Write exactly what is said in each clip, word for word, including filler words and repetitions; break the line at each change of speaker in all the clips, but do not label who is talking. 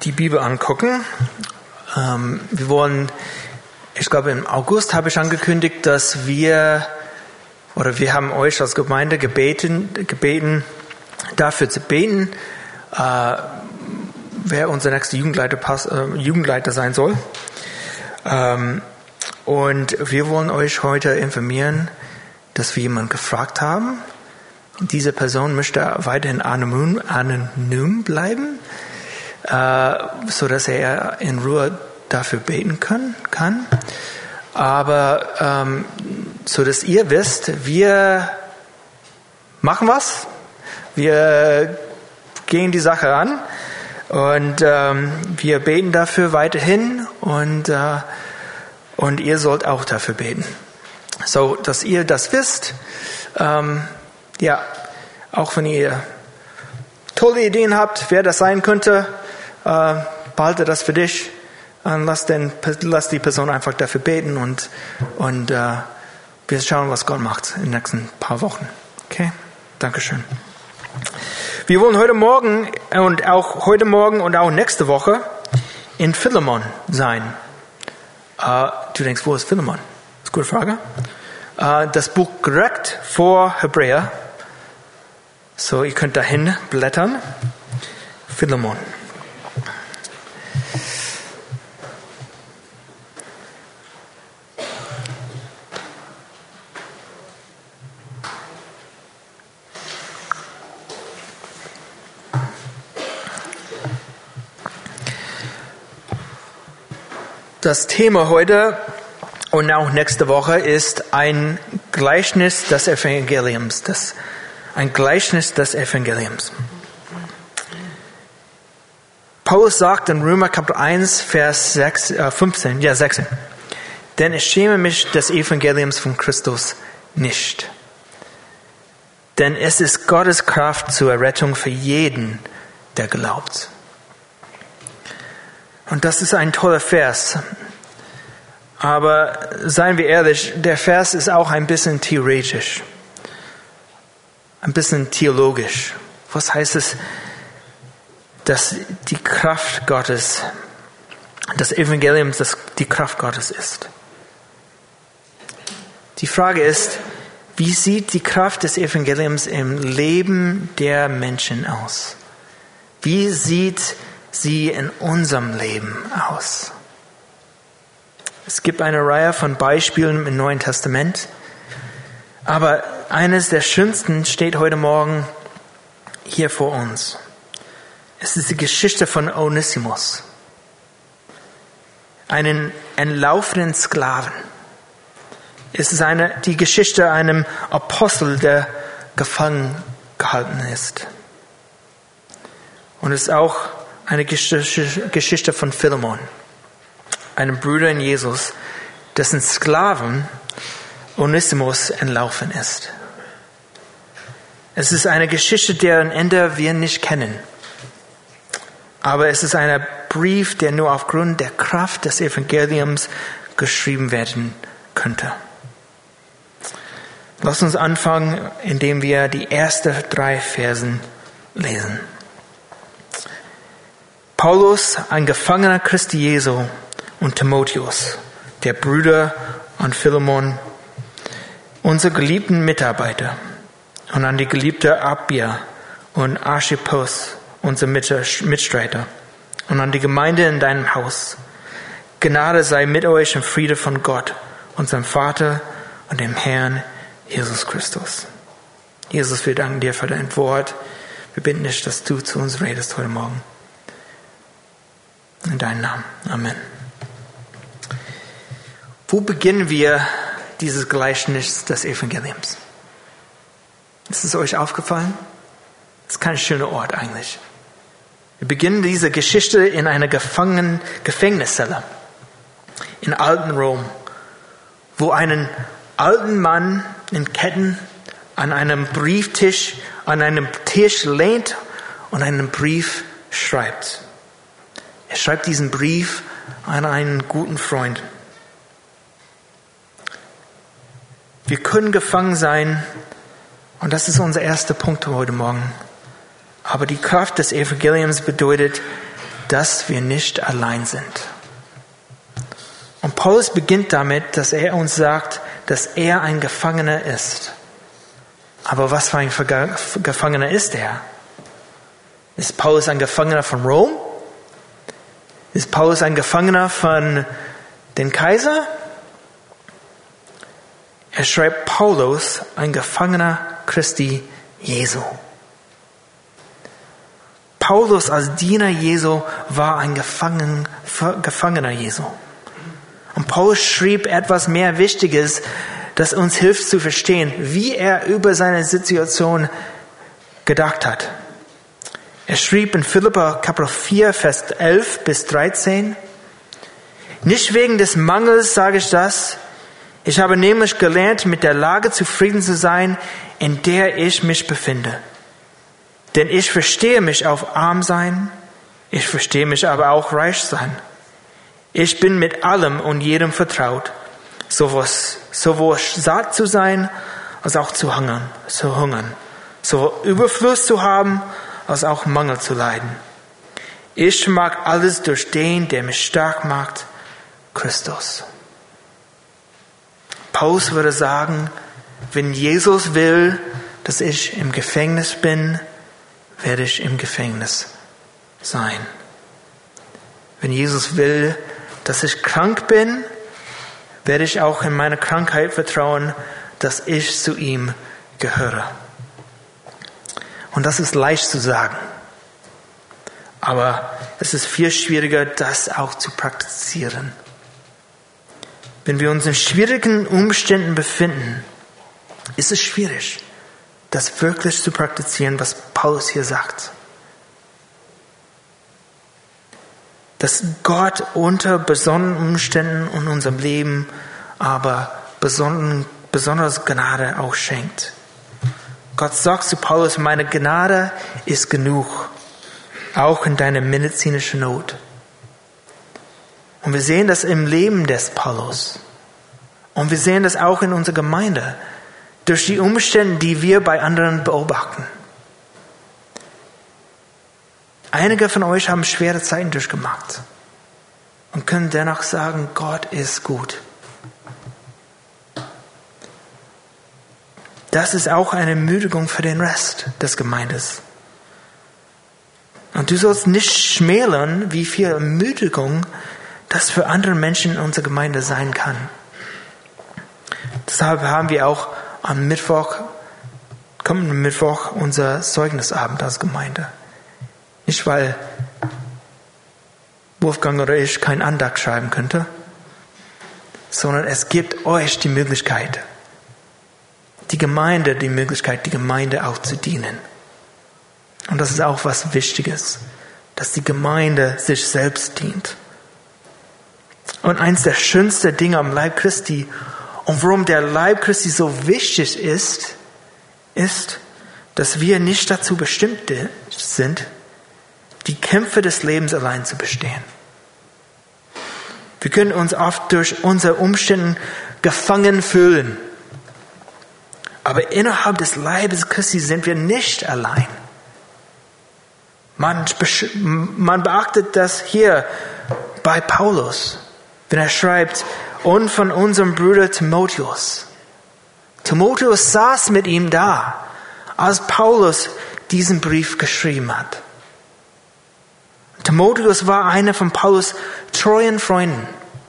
die Bibel angucken. Ähm, wir wollen, ich glaube im August habe ich angekündigt, dass wir, oder wir haben euch als Gemeinde gebeten, gebeten dafür zu beten, äh, wer unser nächster Jugendleiter, pass, äh, Jugendleiter sein soll. Ähm, und wir wollen euch heute informieren, dass wir jemanden gefragt haben. Diese Person möchte weiterhin anonym, anonym bleiben, äh, so dass er in Ruhe dafür beten kann. kann. Aber ähm, so dass ihr wisst, wir machen was, wir gehen die Sache an und ähm, wir beten dafür weiterhin und äh, und ihr sollt auch dafür beten, so dass ihr das wisst. Ähm, ja, auch wenn ihr tolle Ideen habt, wer das sein könnte, äh, behalte das für dich. Und lass, den, lass die Person einfach dafür beten und, und äh, wir schauen, was Gott macht in den nächsten paar Wochen. Okay? Dankeschön. Wir wollen heute Morgen und auch heute Morgen und auch nächste Woche in Philemon sein. Äh, du denkst, wo ist Philemon? Das ist eine gute Frage. Äh, das Buch direkt vor Hebräer. So, ihr könnt dahin blättern. Philemon. Das Thema heute und auch nächste Woche ist ein Gleichnis des Evangeliums. Das, ein Gleichnis des Evangeliums. Paulus sagt in Römer Kapitel eins, Vers sechs, äh, fünfzehn, ja sechzehn. Denn ich schäme mich des Evangeliums von Christus nicht. Denn es ist Gottes Kraft zur Errettung für jeden, der glaubt. Und das ist ein toller Vers. Aber seien wir ehrlich, der Vers ist auch ein bisschen theoretisch. Ein bisschen theologisch. Was heißt es, dass die Kraft Gottes, das Evangelium, das die Kraft Gottes ist? Die Frage ist, wie sieht die Kraft des Evangeliums im Leben der Menschen aus? Wie sieht sie in unserem Leben aus? Es gibt eine Reihe von Beispielen im Neuen Testament, aber eines der schönsten steht heute Morgen hier vor uns. Es ist die Geschichte von Onesimus, einen entlaufenen Sklaven. Es ist eine, die Geschichte einem Apostel, der gefangen gehalten ist. Und es ist auch eine Geschichte von Philemon, einem Bruder in Jesus, dessen Sklaven Onesimus entlaufen ist. Es ist eine Geschichte, deren Ende wir nicht kennen. Aber es ist ein Brief, der nur aufgrund der Kraft des Evangeliums geschrieben werden könnte. Lass uns anfangen, indem wir die ersten drei Versen lesen. Paulus, ein Gefangener Christi Jesu, und Timotheus, der Bruder an Philemon, unsere geliebten Mitarbeiter, und an die geliebte Apphia und Archippus, unsere Mitstreiter, und an die Gemeinde in deinem Haus. Gnade sei mit euch und Friede von Gott, unserem Vater und dem Herrn Jesus Christus. Jesus, wir danken dir für dein Wort. Wir bitten dich, dass du zu uns redest heute Morgen. In deinem Namen. Amen. Wo beginnen wir dieses Gleichnis des Evangeliums? Ist es euch aufgefallen? Das ist kein schöner Ort eigentlich. Wir beginnen diese Geschichte in einer Gefangenen Gefängniszelle in alten Rom, wo einen alten Mann in Ketten an einem Brieftisch, an einem Tisch lehnt und einen Brief schreibt. Er schreibt diesen Brief an einen guten Freund. Wir können gefangen sein, und das ist unser erster Punkt heute Morgen. Aber die Kraft des Evangeliums bedeutet, dass wir nicht allein sind. Und Paulus beginnt damit, dass er uns sagt, dass er ein Gefangener ist. Aber was für ein Gefangener ist er? Ist Paulus ein Gefangener von Rom? Ist Paulus ein Gefangener von dem Kaiser? Er schreibt Paulus, ein Gefangener Christi Jesu. Paulus als Diener Jesu war ein Gefangen, Gefangener Jesu. Und Paulus schrieb etwas mehr Wichtiges, das uns hilft zu verstehen, wie er über seine Situation gedacht hat. Er schrieb in Philipper Kapitel vier, Vers elf bis dreizehn, nicht wegen des Mangels sage ich das, ich habe nämlich gelernt, mit der Lage zufrieden zu sein, in der ich mich befinde. Denn ich verstehe mich auf arm sein, ich verstehe mich aber auch reich sein. Ich bin mit allem und jedem vertraut, sowohl, sowohl satt zu sein, als auch zu hungern, zu hungern, sowohl Überfluss zu haben, als auch Mangel zu leiden. Ich mag alles durch den, der mich stark macht, Christus. Paulus würde sagen, wenn Jesus will, dass ich im Gefängnis bin, werde ich im Gefängnis sein. Wenn Jesus will, dass ich krank bin, werde ich auch in meine Krankheit vertrauen, dass ich zu ihm gehöre. Und das ist leicht zu sagen. Aber es ist viel schwieriger, das auch zu praktizieren. Wenn wir uns in schwierigen Umständen befinden, ist es schwierig, das wirklich zu praktizieren, was Paulus hier sagt. Dass Gott unter besonderen Umständen in unserem Leben aber besonders Gnade auch schenkt. Gott sagt zu Paulus, meine Gnade ist genug, auch in deiner medizinischen Not. Und wir sehen das im Leben des Paulus. Und wir sehen das auch in unserer Gemeinde, durch die Umstände, die wir bei anderen beobachten. Einige von euch haben schwere Zeiten durchgemacht und können dennoch sagen, Gott ist gut. Das ist auch eine Ermutigung für den Rest des Gemeindes. Und du sollst nicht schmälern, wie viel Ermutigung das für andere Menschen in unserer Gemeinde sein kann. Deshalb haben wir auch am Mittwoch, kommenden Mittwoch, unser Zeugnisabend als Gemeinde. Nicht, weil Wolfgang oder ich kein Andacht schreiben könnte, sondern es gibt euch die Möglichkeit, die Gemeinde, die Möglichkeit, die Gemeinde auch zu dienen. Und das ist auch was Wichtiges, dass die Gemeinde sich selbst dient. Und eins der schönsten Dinge am Leib Christi und warum der Leib Christi so wichtig ist, ist, dass wir nicht dazu bestimmt sind, die Kämpfe des Lebens allein zu bestehen. Wir können uns oft durch unsere Umstände gefangen fühlen. Aber innerhalb des Leibes Christi sind wir nicht allein. Man, man beachtet das hier bei Paulus, wenn er schreibt, und von unserem Bruder Timotheus. Timotheus saß mit ihm da, als Paulus diesen Brief geschrieben hat. Timotheus war einer von Paulus treuen Freunden.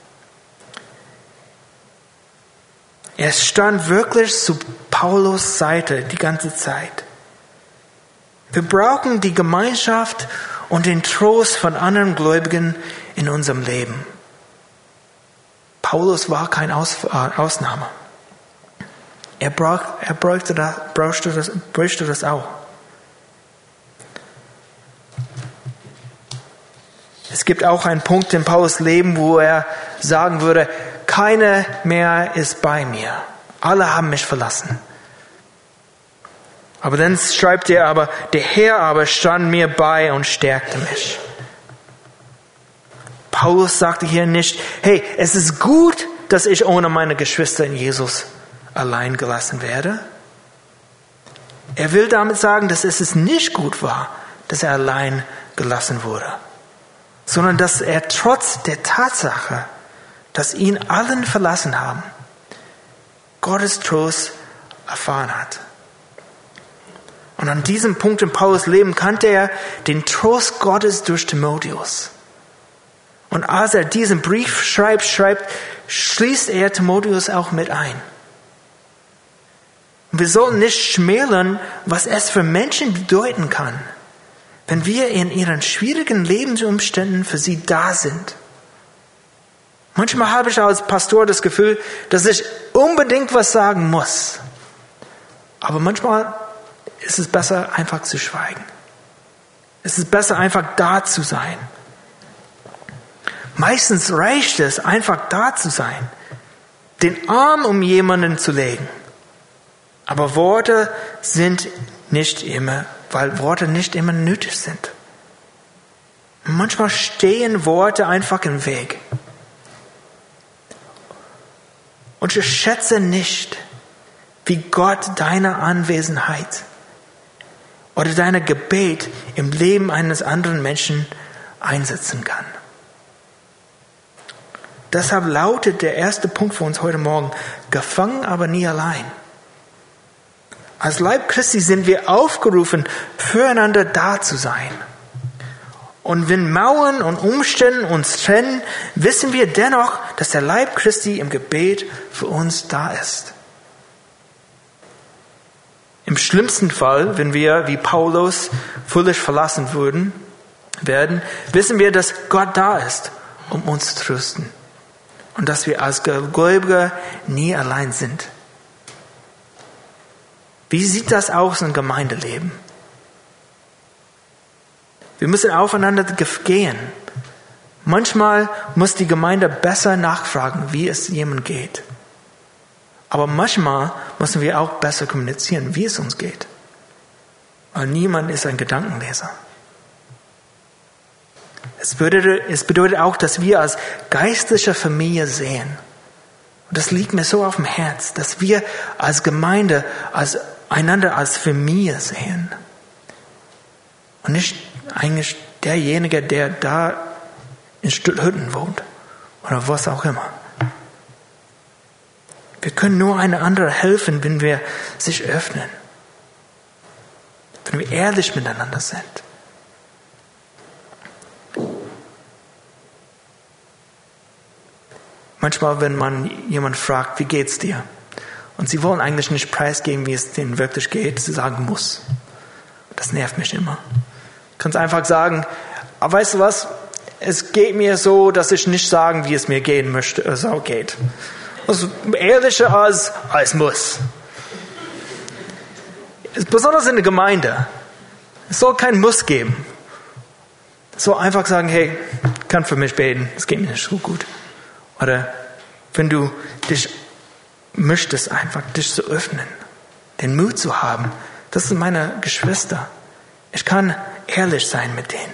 Er stand wirklich zu Paulus Seite die ganze Zeit. Wir brauchen die Gemeinschaft und den Trost von anderen Gläubigen in unserem Leben. Paulus war keine Aus, äh, Ausnahme. Er, brauch, er brauchte, das, brauchte, das, brauchte das auch. Es gibt auch einen Punkt in Paulus Leben, wo er sagen würde, keiner mehr ist bei mir. Alle haben mich verlassen. Aber dann schreibt er aber, der Herr aber stand mir bei und stärkte mich. Paulus sagte hier nicht, hey, es ist gut, dass ich ohne meine Geschwister in Jesus allein gelassen werde. Er will damit sagen, dass es nicht gut war, dass er allein gelassen wurde. sondern dass er trotz der Tatsache, dass ihn allen verlassen haben, Gottes Trost erfahren hat. Und an diesem Punkt in Paulus Leben kannte er den Trost Gottes durch Timotheus. Und als er diesen Brief schreibt, schreibt, schließt er Timotheus auch mit ein. Und wir sollten nicht schmälern, was es für Menschen bedeuten kann, wenn wir in ihren schwierigen Lebensumständen für sie da sind. Manchmal habe ich als Pastor das Gefühl, dass ich unbedingt was sagen muss. Aber manchmal ist es besser, einfach zu schweigen. Es ist besser, einfach da zu sein. Meistens reicht es, einfach da zu sein, den Arm um jemanden zu legen. Aber Worte sind nicht immer, weil Worte nicht immer nötig sind. Manchmal stehen Worte einfach im Weg. Und ich schätze nicht, wie Gott deine Anwesenheit oder deine Gebet im Leben eines anderen Menschen einsetzen kann. Deshalb lautet der erste Punkt für uns heute Morgen: gefangen, aber nie allein. Als Leib Christi sind wir aufgerufen, füreinander da zu sein. Und wenn Mauern und Umstände uns trennen, wissen wir dennoch, dass der Leib Christi im Gebet für uns da ist. Im schlimmsten Fall, wenn wir wie Paulus völlig verlassen würden, werden, wissen wir, dass Gott da ist, um uns zu trösten. Und dass wir als Gläubige nie allein sind. Wie sieht das aus im Gemeindeleben? Wir müssen aufeinander gehen. Manchmal muss die Gemeinde besser nachfragen, wie es jemandem geht. Aber manchmal müssen wir auch besser kommunizieren, wie es uns geht. Weil niemand ist ein Gedankenleser. Es bedeutet, es bedeutet auch, dass wir als geistliche Familie sehen. Und das liegt mir so auf dem Herz, dass wir als Gemeinde, als einander als Familie sehen. Und nicht eigentlich derjenige, der da in Stutthütten wohnt. Oder was auch immer. Wir können nur einander helfen, wenn wir sich öffnen. Wenn wir ehrlich miteinander sind. Manchmal, wenn man jemand fragt, wie geht's dir? Und sie wollen eigentlich nicht preisgeben, wie es denen wirklich geht, sie sagen muss. Das nervt mich immer. Du kannst einfach sagen, aber weißt du was? Es geht mir so, dass ich nicht sagen, wie es mir gehen möchte, äh, so geht. Also ehrlicher als, als muss. Besonders in der Gemeinde. Es soll kein Muss geben. Es soll einfach sagen, hey, kann für mich beten, es geht mir nicht so gut. Oder wenn du dich möchtest, einfach dich zu öffnen, den Mut zu haben, das sind meine Geschwister. Ich kann ehrlich sein mit denen.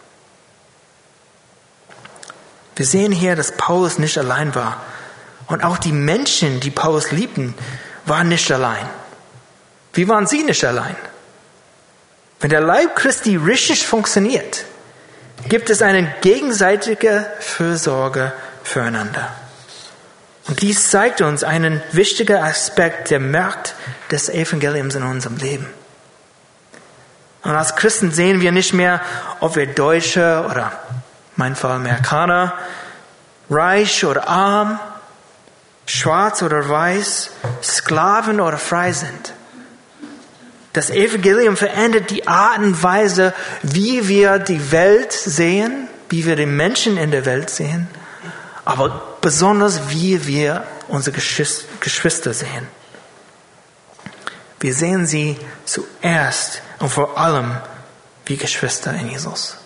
Wir sehen hier, dass Paulus nicht allein war. Und auch die Menschen, die Paulus liebten, waren nicht allein. Wie waren sie nicht allein? Wenn der Leib Christi richtig funktioniert, gibt es eine gegenseitige Fürsorge füreinander. Und dies zeigt uns einen wichtigen Aspekt der Macht des Evangeliums in unserem Leben. Und als Christen sehen wir nicht mehr, ob wir Deutsche oder in meinem Fall Amerikaner, reich oder arm, schwarz oder weiß, Sklaven oder frei sind. Das Evangelium verändert die Art und Weise, wie wir die Welt sehen, wie wir die Menschen in der Welt sehen, aber besonders wie wir unsere Geschwister sehen. Wir sehen sie zuerst und vor allem wie Geschwister in Jesus.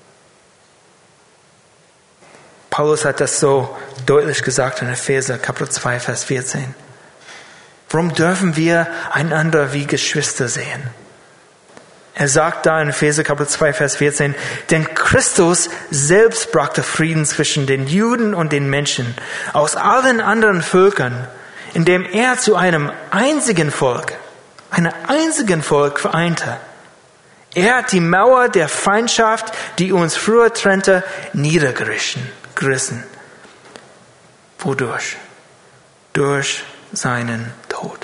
Paulus hat das so deutlich gesagt in Epheser Kapitel zwei, Vers vierzehn. Warum dürfen wir einander wie Geschwister sehen? Er sagt da in Epheser Kapitel zwei, Vers vierzehn, denn Christus selbst brachte Frieden zwischen den Juden und den Menschen aus allen anderen Völkern, indem er zu einem einzigen Volk, einem einzigen Volk vereinte, Er hat die Mauer der Feindschaft, die uns früher trennte, niedergerissen. Wodurch? Durch seinen Tod.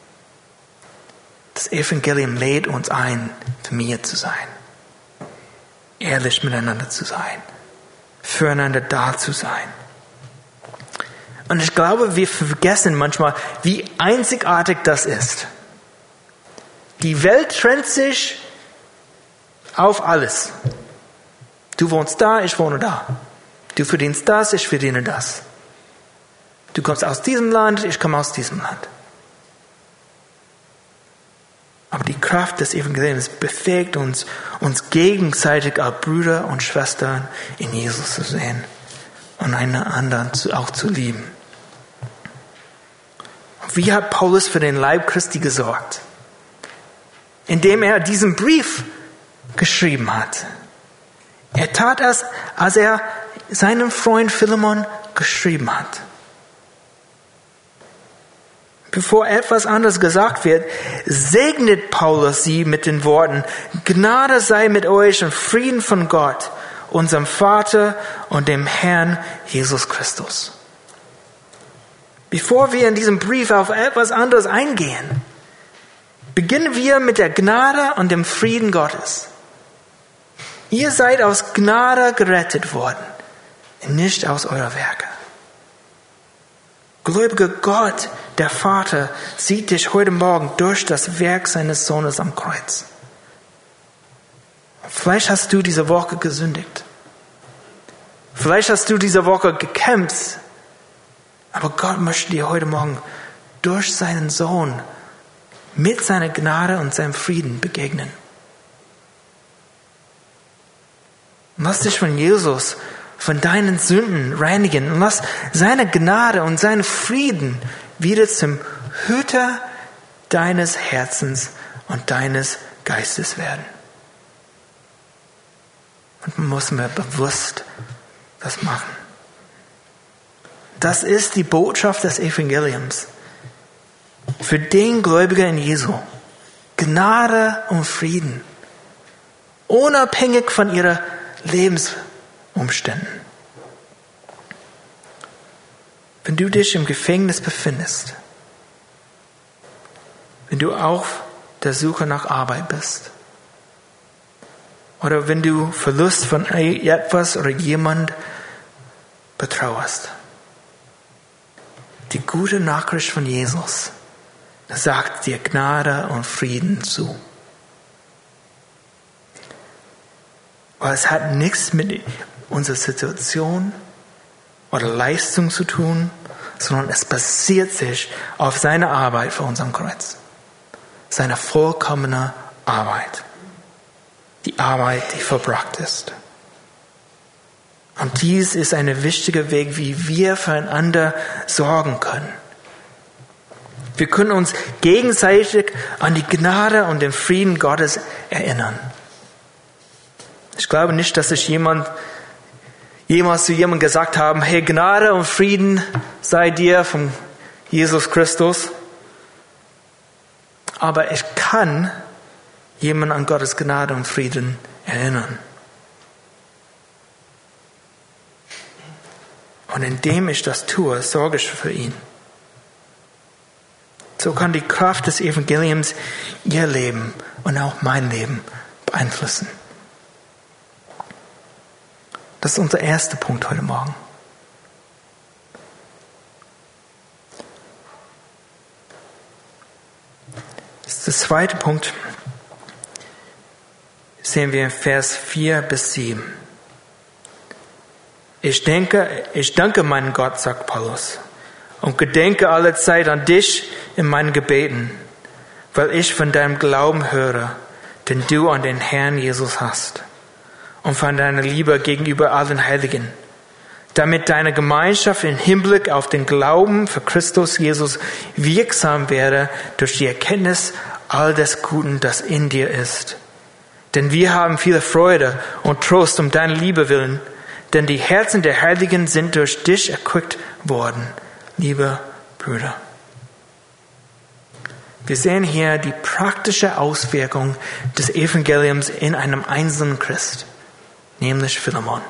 Das Evangelium lädt uns ein, Familie zu sein, ehrlich miteinander zu sein, füreinander da zu sein. Und ich glaube, wir vergessen manchmal, wie einzigartig das ist. Die Welt trennt sich auf alles. Du wohnst da, ich wohne da. Du verdienst das, ich verdiene das. Du kommst aus diesem Land, ich komme aus diesem Land. Aber die Kraft des Evangeliums befähigt uns, uns gegenseitig als Brüder und Schwestern in Jesus zu sehen und einander auch zu lieben. Wie hat Paulus für den Leib Christi gesorgt? Indem er diesen Brief geschrieben hat. Er tat es, als er seinem Freund Philemon geschrieben hat. Bevor etwas anderes gesagt wird, segnet Paulus sie mit den Worten: Gnade sei mit euch und Frieden von Gott, unserem Vater und dem Herrn Jesus Christus. Bevor wir in diesem Brief auf etwas anderes eingehen, beginnen wir mit der Gnade und dem Frieden Gottes. Ihr seid aus Gnade gerettet worden, nicht aus eurer Werke. Gläubiger Gott, der Vater, sieht dich heute Morgen durch das Werk seines Sohnes am Kreuz. Vielleicht hast du diese Woche gesündigt. Vielleicht hast du diese Woche gekämpft. Aber Gott möchte dir heute Morgen durch seinen Sohn mit seiner Gnade und seinem Frieden begegnen. Lass dich von Jesus, von deinen Sünden reinigen und lass seine Gnade und seinen Frieden wieder zum Hüter deines Herzens und deines Geistes werden. Und man muss mir bewusst das machen. Das ist die Botschaft des Evangeliums. Für den Gläubiger in Jesu. Gnade und Frieden. Unabhängig von ihrer Lebensumständen. Wenn du dich im Gefängnis befindest, wenn du auf der Suche nach Arbeit bist, oder wenn du Verlust von etwas oder jemand betrauerst, die gute Nachricht von Jesus sagt dir Gnade und Frieden zu. Weil es hat nichts mit unserer Situation oder Leistung zu tun, sondern es basiert sich auf seine Arbeit für uns am Kreuz. Seine vollkommene Arbeit. Die Arbeit, die verbracht ist. Und dies ist ein wichtiger Weg, wie wir füreinander sorgen können. Wir können uns gegenseitig an die Gnade und den Frieden Gottes erinnern. Ich glaube nicht, dass sich jemand jemals zu jemandem gesagt haben: Hey, Gnade und Frieden sei dir von Jesus Christus. Aber ich kann jemanden an Gottes Gnade und Frieden erinnern. Und indem ich das tue, sorge ich für ihn. So kann die Kraft des Evangeliums ihr Leben und auch mein Leben beeinflussen. Das ist unser erster Punkt heute Morgen. Das ist der zweite Punkt. Sehen wir in Vers vier bis sieben. Ich denke, ich danke meinen Gott, sagt Paulus, und gedenke alle Zeit an dich in meinen Gebeten, weil ich von deinem Glauben höre, den du an den Herrn Jesus hast, und von deiner Liebe gegenüber allen Heiligen, damit deine Gemeinschaft im Hinblick auf den Glauben für Christus Jesus wirksam werde durch die Erkenntnis all des Guten, das in dir ist. Denn wir haben viele Freude und Trost um deine Liebe willen, denn die Herzen der Heiligen sind durch dich erquickt worden, liebe Brüder. Wir sehen hier die praktische Auswirkung des Evangeliums in einem einzelnen Christ, nämlich Philemon.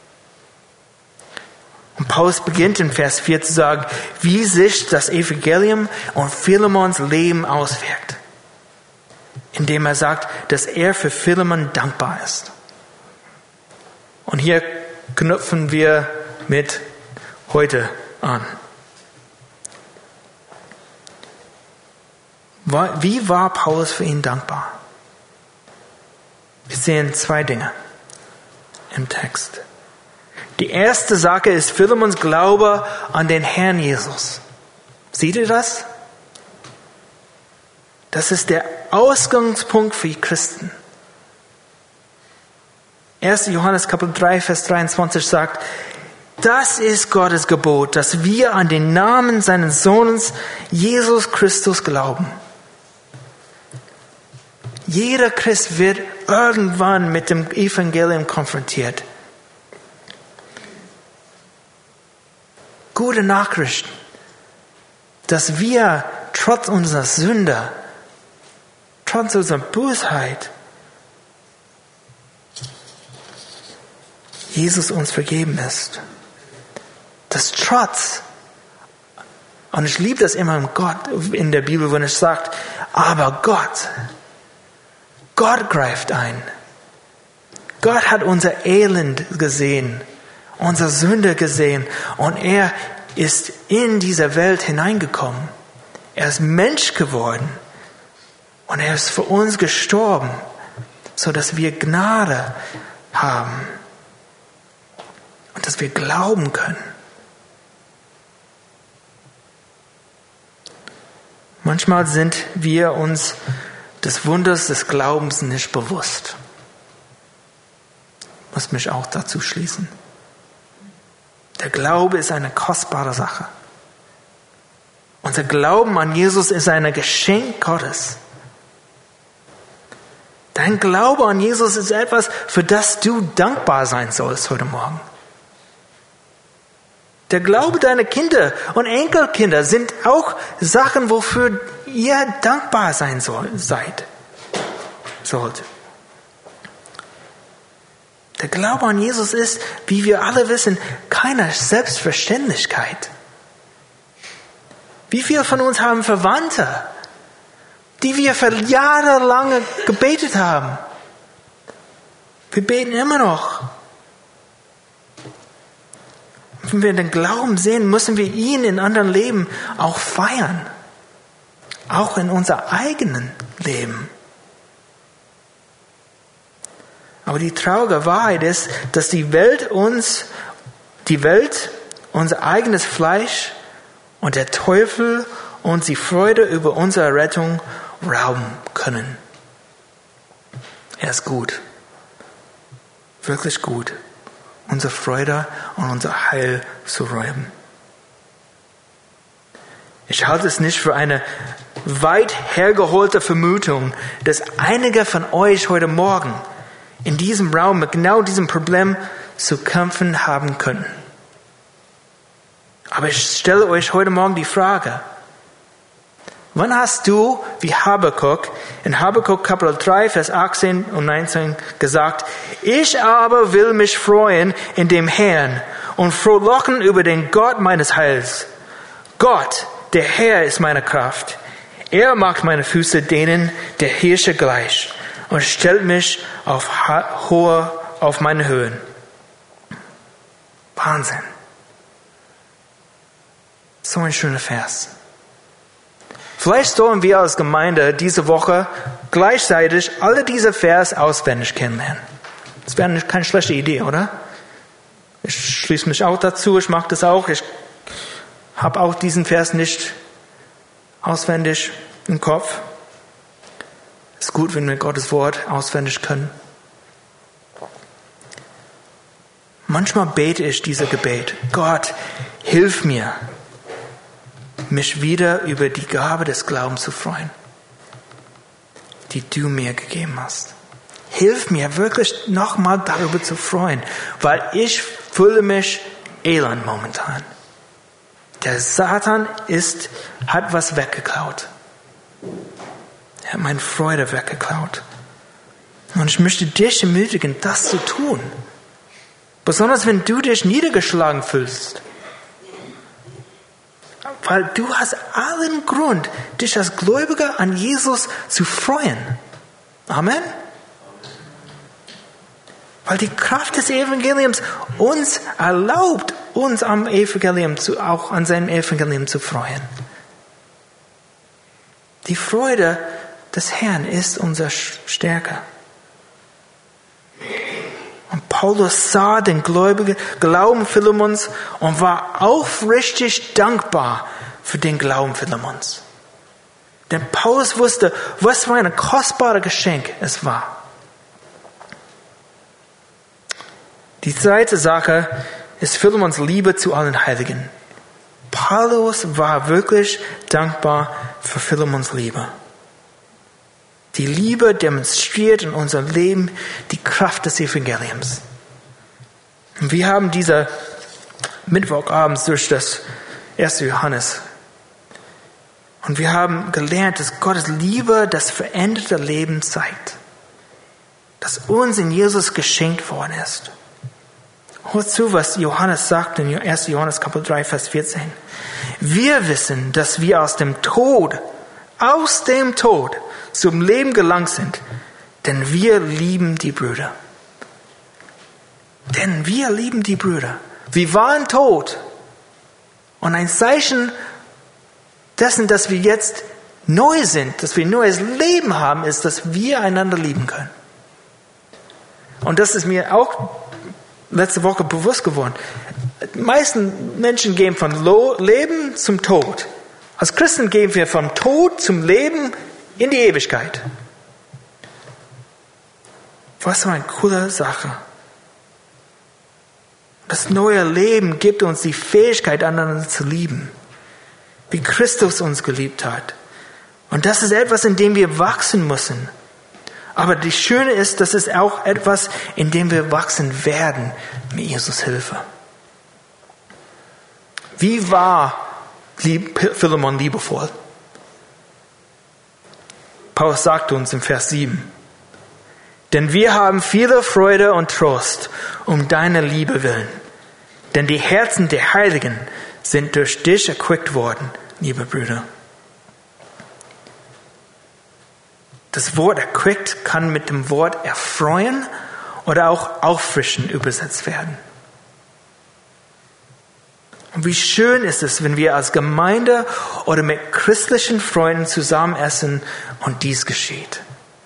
Und Paulus beginnt in Vers vier zu sagen, wie sich das Evangelium und Philemons Leben auswirkt. Indem er sagt, dass er für Philemon dankbar ist. Und hier knüpfen wir mit heute an. Wie war Paulus für ihn dankbar? Wir sehen zwei Dinge im Text. Die erste Sache ist Philemons Glaube an den Herrn Jesus. Seht ihr das? Das ist der Ausgangspunkt für die Christen. erster Johannes Kapitel drei, Vers dreiundzwanzig sagt, das ist Gottes Gebot, dass wir an den Namen seines Sohnes Jesus Christus glauben. Jeder Christ wird irgendwann mit dem Evangelium konfrontiert. Gute Nachrichten, dass wir trotz unserer Sünde, trotz unserer Bosheit, Jesus uns vergeben ist. Das trotz, und ich liebe das immer in Gott, in der Bibel, wenn es sagt, aber Gott, Gott greift ein. Gott hat unser Elend gesehen, unsere Sünde gesehen und er ist in diese Welt hineingekommen. Er ist Mensch geworden und er ist für uns gestorben, so dass wir Gnade haben und dass wir glauben können. Manchmal sind wir uns des Wunders des Glaubens nicht bewusst. Ich muss mich auch dazu schließen. Der Glaube ist eine kostbare Sache. Unser Glauben an Jesus ist ein Geschenk Gottes. Dein Glaube an Jesus ist etwas, für das du dankbar sein sollst heute Morgen. Der Glaube deiner Kinder und Enkelkinder sind auch Sachen, wofür ihr dankbar sein soll, seid, sollt. Der Glaube an Jesus ist, wie wir alle wissen, keine Selbstverständlichkeit. Wie viele von uns haben Verwandte, die wir für Jahre lang gebetet haben? Wir beten immer noch. Wenn wir den Glauben sehen, müssen wir ihn in anderen Leben auch feiern. Auch in unser eigenen Leben. Aber die traurige Wahrheit ist, dass die Welt uns, die Welt, unser eigenes Fleisch und der Teufel uns die Freude über unsere Rettung rauben können. Er ist gut. Wirklich gut. Unsere Freude und unser Heil zu räumen. Ich halte es nicht für eine weit hergeholte Vermutung, dass einige von euch heute Morgen in diesem Raum mit genau diesem Problem zu kämpfen haben können. Aber ich stelle euch heute Morgen die Frage, wann hast du, wie Habakuk, in Habakuk Kapitel drei, Vers achtzehn und neunzehn gesagt, ich aber will mich freuen in dem Herrn und frohlocken über den Gott meines Heils. Gott, der Herr ist meine Kraft. Er macht meine Füße denen der Hirsche gleich und stellt mich auf hohe, auf meine Höhen. Wahnsinn. So ein schöner Vers. Vielleicht sollen wir als Gemeinde diese Woche gleichzeitig alle diese Vers auswendig kennenlernen. Das wäre keine schlechte Idee, oder? Ich schließe mich auch dazu, ich mache das auch. Ich habe auch diesen Vers nicht auswendig im Kopf. Es ist gut, wenn wir Gottes Wort auswendig können. Manchmal bete ich dieses Gebet. Gott, hilf mir, mich wieder über die Gabe des Glaubens zu freuen, die du mir gegeben hast. Hilf mir wirklich nochmal darüber zu freuen, weil ich fühle mich elend momentan. Der Satan ist, hat was weggeklaut. Er hat meine Freude weggeklaut. Und ich möchte dich ermutigen, das zu tun. Besonders wenn du dich niedergeschlagen fühlst. Weil du hast allen Grund, dich als Gläubiger an Jesus zu freuen. Amen. Weil die Kraft des Evangeliums uns erlaubt, uns am Evangelium zu, auch an seinem Evangelium zu freuen. Die Freude des Herrn ist unsere Stärke. Und Paulus sah den gläubigen Glauben Philemons und war aufrichtig dankbar für den Glauben Philemons. Denn Paulus wusste, was für ein kostbares Geschenk es war. Die zweite Sache ist Philemons Liebe zu allen Heiligen. Paulus war wirklich dankbar für Philemons Liebe. Die Liebe demonstriert in unserem Leben die Kraft des Evangeliums. Und wir haben diese Mittwochabends durch das erste Johannes. Und wir haben gelernt, dass Gottes Liebe das veränderte Leben zeigt. Das uns in Jesus geschenkt worden ist. Hört zu, was Johannes sagt in erster Johannes Kapitel drei, Vers vierzehn. Wir wissen, dass wir aus dem Tod, aus dem Tod zum Leben gelangt sind, denn wir lieben die Brüder. Denn wir lieben die Brüder. Wir waren tot. Und ein Zeichen dessen, dass wir jetzt neu sind, dass wir ein neues Leben haben, ist, dass wir einander lieben können. Und das ist mir auch letzte Woche bewusst geworden. Die meisten Menschen gehen von Leben zum Tod. Als Christen gehen wir vom Tod zum Leben in die Ewigkeit. Was für eine coole Sache. Das neue Leben gibt uns die Fähigkeit, einander zu lieben. Wie Christus uns geliebt hat. Und das ist etwas, in dem wir wachsen müssen. Aber das Schöne ist, das ist auch etwas, in dem wir wachsen werden mit Jesus Hilfe. Wie war Philemon liebevoll? Paulus sagt uns im Vers sieben. Denn wir haben viele Freude und Trost um deine Liebe willen. Denn die Herzen der Heiligen sind durch dich erquickt worden, liebe Brüder. Das Wort erquickt kann mit dem Wort erfreuen oder auch auffrischen übersetzt werden. Und wie schön ist es, wenn wir als Gemeinde oder mit christlichen Freunden zusammen essen und dies geschieht.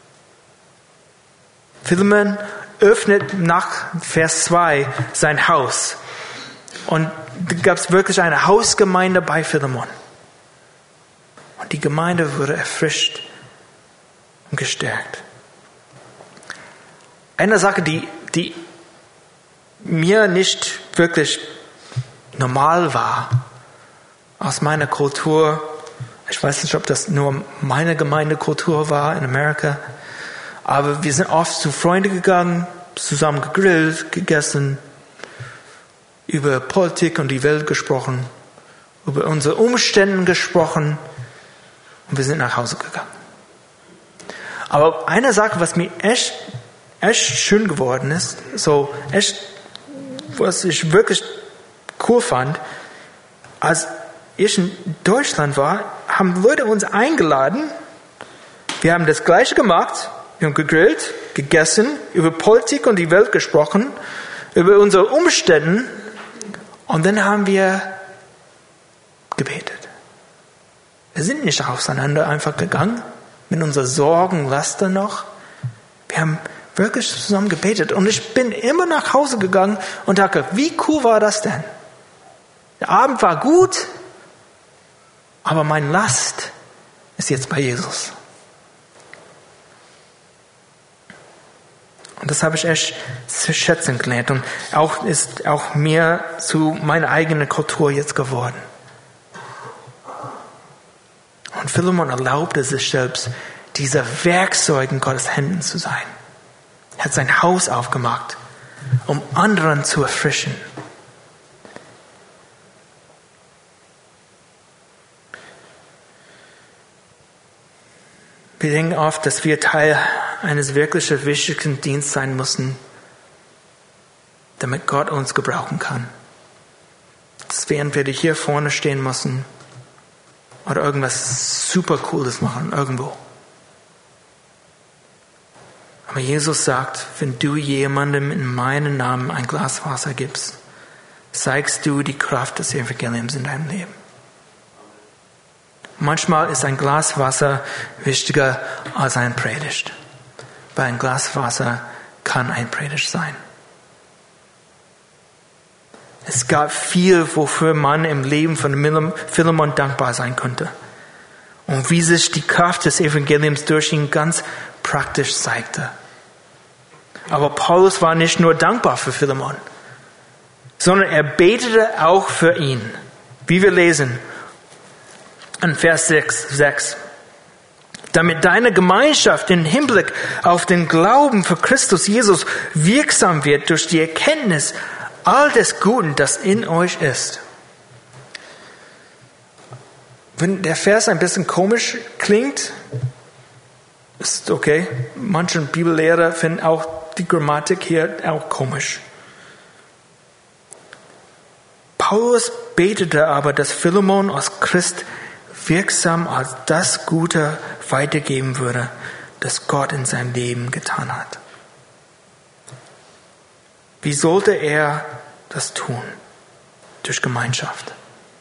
Philemon öffnet nach Vers zwei sein Haus. Und da gab es wirklich eine Hausgemeinde bei Philemon. Und die Gemeinde wurde erfrischt und gestärkt. Eine Sache, die, die mir nicht wirklich normal war aus meiner Kultur, ich weiß nicht, ob das nur meine Gemeindekultur war in Amerika, aber wir sind oft zu Freunden gegangen, zusammen gegrillt, gegessen, über Politik und die Welt gesprochen, über unsere Umstände gesprochen und wir sind nach Hause gegangen. Aber eine Sache, was mir echt, echt schön geworden ist, so echt, was ich wirklich cool fand, als ich in Deutschland war, haben Leute uns eingeladen, wir haben das Gleiche gemacht, wir haben gegrillt, gegessen, über Politik und die Welt gesprochen, über unsere Umstände und dann haben wir gebetet. Wir sind nicht auseinander einfach gegangen, mit unseren Sorgen, Laster noch. Wir haben wirklich zusammen gebetet und ich bin immer nach Hause gegangen und dachte, wie cool war das denn? Der Abend war gut, aber meine Last ist jetzt bei Jesus. Und das habe ich echt zu schätzen gelernt und auch ist auch mir zu meiner eigenen Kultur jetzt geworden. Und Philemon erlaubte sich selbst, dieser Werkzeug in Gottes Händen zu sein. Er hat sein Haus aufgemacht, um anderen zu erfrischen. Wir denken oft, dass wir Teil eines wirklich wichtigen Dienstes sein müssen, damit Gott uns gebrauchen kann. Dass wir entweder hier vorne stehen müssen oder irgendwas super Cooles machen, irgendwo. Aber Jesus sagt, wenn du jemandem in meinem Namen ein Glas Wasser gibst, zeigst du die Kraft des Evangeliums in deinem Leben. Manchmal ist ein Glas Wasser wichtiger als ein Predigt. Weil ein Glas Wasser kann ein Predigt sein. Es gab viel, wofür man im Leben von Philemon dankbar sein konnte. Und wie sich die Kraft des Evangeliums durch ihn ganz praktisch zeigte. Aber Paulus war nicht nur dankbar für Philemon, sondern er betete auch für ihn. Wie wir lesen in Vers sechs. Damit deine Gemeinschaft im Hinblick auf den Glauben für Christus Jesus wirksam wird durch die Erkenntnis all des Guten, das in euch ist. Wenn der Vers ein bisschen komisch klingt, ist okay. Manche Bibellehrer finden auch die Grammatik hier auch komisch. Paulus betete aber, dass Philemon als Christ wirksam als das Gute weitergeben würde, das Gott in seinem Leben getan hat. Wie sollte er das tun? Durch Gemeinschaft.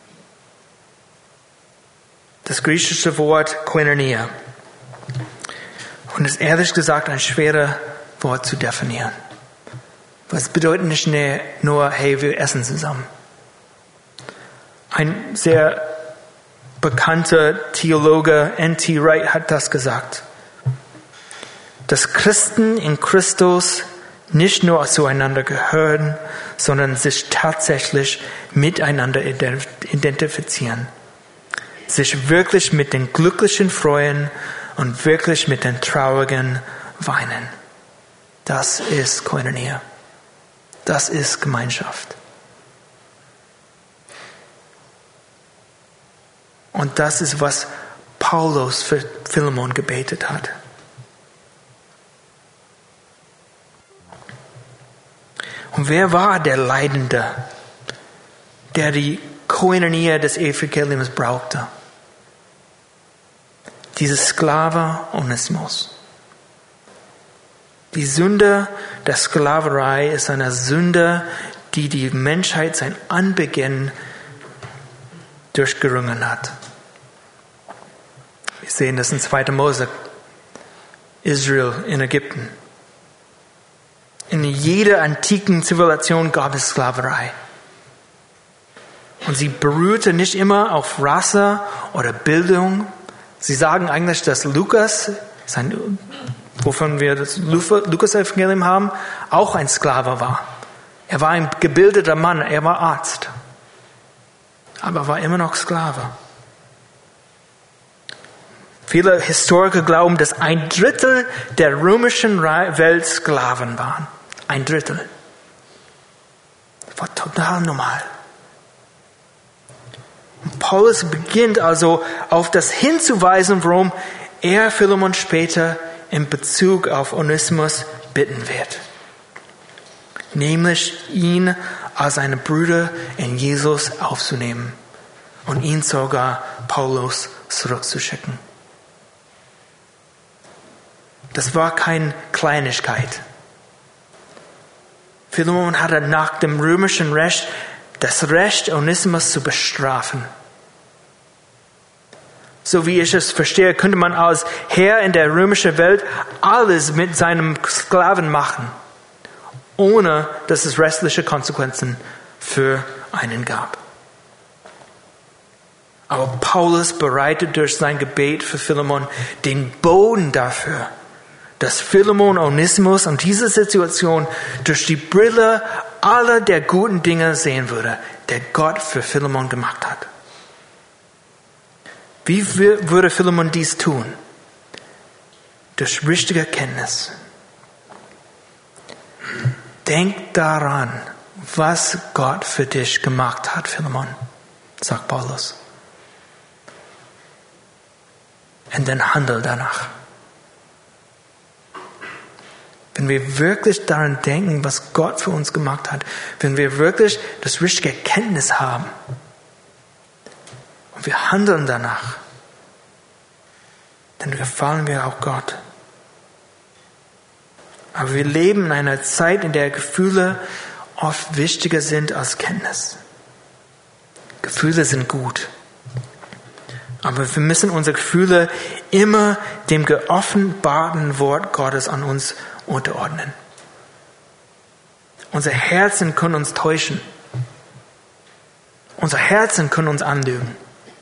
Das griechische Wort Koinonia. Und ist ehrlich gesagt ein schweres Wort zu definieren. Was bedeutet nicht nur, hey, wir essen zusammen. Ein sehr bekannter Theologe N T Wright hat das gesagt. Dass Christen in Christus nicht nur zueinander gehören, sondern sich tatsächlich miteinander identifizieren. Sich wirklich mit den Glücklichen freuen und wirklich mit den Traurigen weinen. Das ist Koinonia. Das ist Gemeinschaft. Und das ist, was Paulus für Philemon gebetet hat. Und wer war der Leidende, der die Koinonia des Evangeliums brauchte? Dieser Sklave Onesimus. Die Sünde der Sklaverei ist eine Sünde, die die Menschheit sein Anbeginn durchgerungen hat. Wir sehen das in zweiter Mose, Israel in Ägypten. In jeder antiken Zivilisation gab es Sklaverei. Und sie beruhte nicht immer auf Rasse oder Bildung. Sie sagen eigentlich, dass Lukas, sein, wovon wir das Lukas-Evangelium haben, auch ein Sklave war. Er war ein gebildeter Mann, er war Arzt. Aber war immer noch Sklave. Viele Historiker glauben, dass ein Drittel der römischen Welt Sklaven waren. Ein Drittel. Das war total normal. Und Paulus beginnt also auf das hinzuweisen, worum er Philemon später in Bezug auf Onesimus bitten wird. Nämlich ihn als seine Brüder in Jesus aufzunehmen und ihn sogar Paulus zurückzuschicken. Das war keine Kleinigkeit. Philemon hatte nach dem römischen Recht das Recht, Onesimus zu bestrafen. So wie ich es verstehe, könnte man als Herr in der römischen Welt alles mit seinem Sklaven machen, ohne dass es restliche Konsequenzen für einen gab. Aber Paulus bereitet durch sein Gebet für Philemon den Boden dafür, dass Philemon Onesimus und diese Situation durch die Brille aller der guten Dinge sehen würde, der Gott für Philemon gemacht hat. Wie würde Philemon dies tun? Durch richtige Kenntnis. Denk daran, was Gott für dich gemacht hat, Philemon, sagt Paulus. Und dann handel danach. wenn wir wirklich daran denken, was Gott für uns gemacht hat, wenn wir wirklich das richtige Erkenntnis haben und wir handeln danach, dann gefallen wir auch Gott. Aber wir leben in einer Zeit, in der Gefühle oft wichtiger sind als Kenntnis. Gefühle sind gut. Aber wir müssen unsere Gefühle immer dem geoffenbarten Wort Gottes an uns unterordnen. Unsere Herzen können uns täuschen. Unsere Herzen können uns anlügen.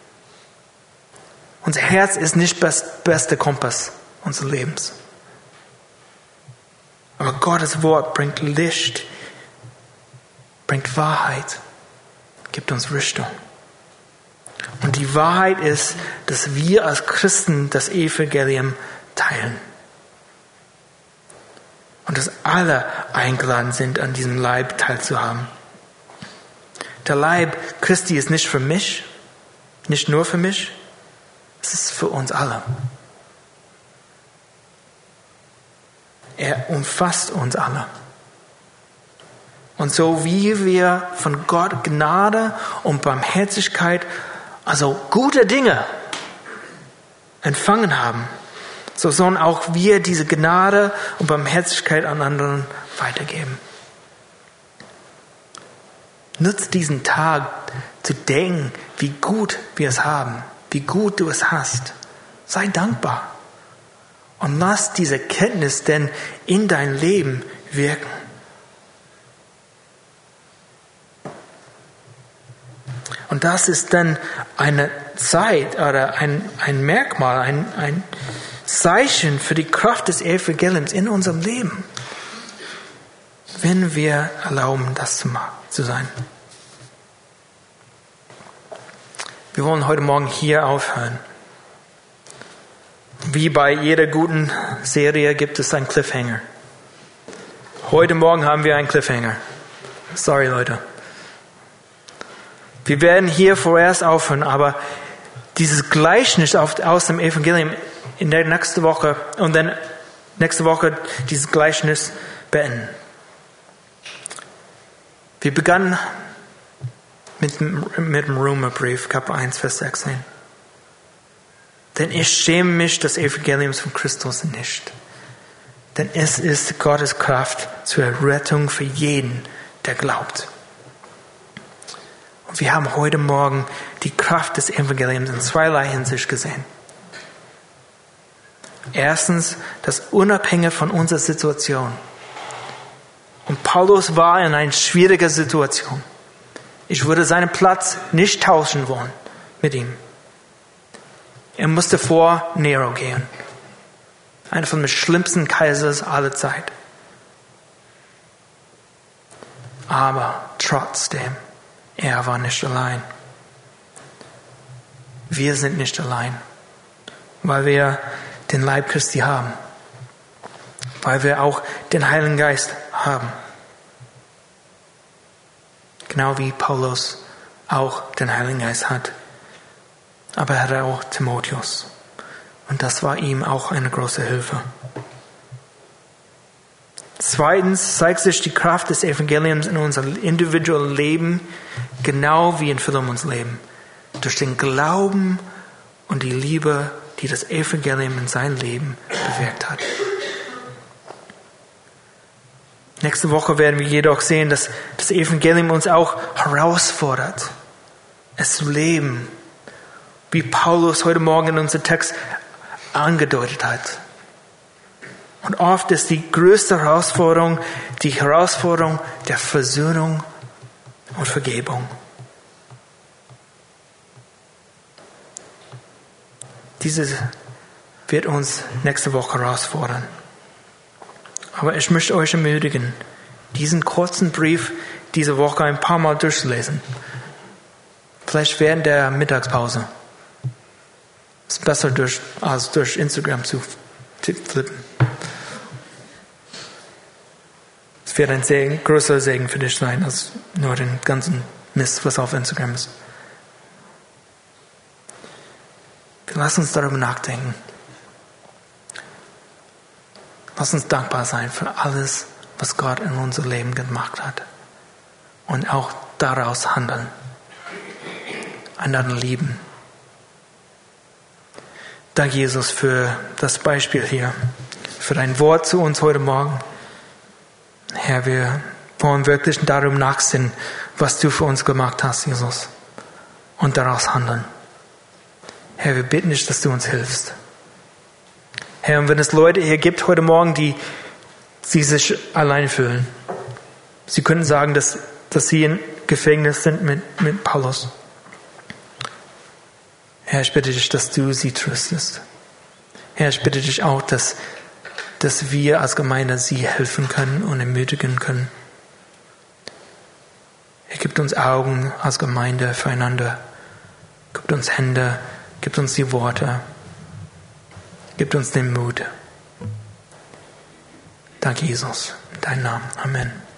Unser Herz ist nicht der beste Kompass unseres Lebens. Aber Gottes Wort bringt Licht, bringt Wahrheit, gibt uns Richtung. Und die Wahrheit ist, dass wir als Christen das Evangelium teilen. Und dass alle eingeladen sind, an diesem Leib teilzuhaben. Der Leib Christi ist nicht für mich, nicht nur für mich, es ist für uns alle. Er umfasst uns alle. Und so wie wir von Gott Gnade und Barmherzigkeit, also gute Dinge, empfangen haben, so sollen auch wir diese Gnade und Barmherzigkeit an anderen weitergeben. Nutz diesen Tag zu denken, wie gut wir es haben, wie gut du es hast. Sei dankbar. Und lass diese Kenntnis denn in dein Leben wirken. Und das ist dann eine Zeit oder ein, ein Merkmal, ein, ein Zeichen für die Kraft des Evangeliums in unserem Leben, wenn wir erlauben, das zu, machen, zu sein. Wir wollen heute Morgen hier aufhören. Wie bei jeder guten Serie gibt es einen Cliffhanger. Heute Morgen haben wir einen Cliffhanger. Sorry, Leute. Wir werden hier vorerst aufhören, aber dieses Gleichnis aus dem Evangelium in der nächsten Woche und dann nächste Woche dieses Gleichnis beenden. Wir begannen mit, mit dem Römerbrief, Kapitel eins, Vers sechzehn. Denn ich schäme mich des Evangeliums von Christus nicht. Denn es ist Gottes Kraft zur Rettung für jeden, der glaubt. Und wir haben heute Morgen die Kraft des Evangeliums in zweierlei Hinsicht gesehen. Erstens, das unabhängig von unserer Situation. Und Paulus war in einer schwierigen Situation. Ich würde seinen Platz nicht tauschen wollen mit ihm. Er musste vor Nero gehen. Einer von den schlimmsten Kaisers aller Zeit. Aber trotzdem, er war nicht allein. Wir sind nicht allein, weil wir den Leib Christi haben, weil wir auch den Heiligen Geist haben. Genau wie Paulus auch den Heiligen Geist hat. Aber er hatte auch Timotheus. Und das war ihm auch eine große Hilfe. Zweitens zeigt sich die Kraft des Evangeliums in unserem individuellen Leben, genau wie in Philemons Leben. Durch den Glauben und die Liebe, die das Evangelium in sein Leben bewirkt hat. Nächste Woche werden wir jedoch sehen, dass das Evangelium uns auch herausfordert, es zu leben, wie Paulus heute Morgen in unserem Text angedeutet hat. Und oft ist die größte Herausforderung die Herausforderung der Versöhnung und Vergebung. Dieses wird uns nächste Woche herausfordern. Aber ich möchte euch ermutigen, diesen kurzen Brief diese Woche ein paar Mal durchzulesen. Vielleicht während der Mittagspause. Ist besser durch, als durch Instagram zu flippen. Es wird ein Segen, größerer Segen für dich sein, als nur den ganzen Mist, was auf Instagram ist. Lass uns darüber nachdenken. Lass uns dankbar sein für alles, was Gott in unser Leben gemacht hat. Und auch daraus handeln. Einander lieben. Danke, Jesus, für das Beispiel hier. Für dein Wort zu uns heute Morgen. Herr, wir wollen wirklich darum nachsinnen, was du für uns gemacht hast, Jesus. Und daraus handeln. Herr, wir bitten dich, dass du uns hilfst. Herr, und wenn es Leute hier gibt heute Morgen, die, die sich allein fühlen. Sie können sagen, dass, dass sie im Gefängnis sind mit, mit Paulus. Herr, ich bitte dich, dass du sie tröstest. Herr, ich bitte dich auch, dass, dass wir als Gemeinde sie helfen können und ermutigen können. Er gibt uns Augen als Gemeinde füreinander. Gibt uns Hände, gibt uns die Worte. Gibt uns den Mut. Danke, Jesus. In deinem Namen. Amen.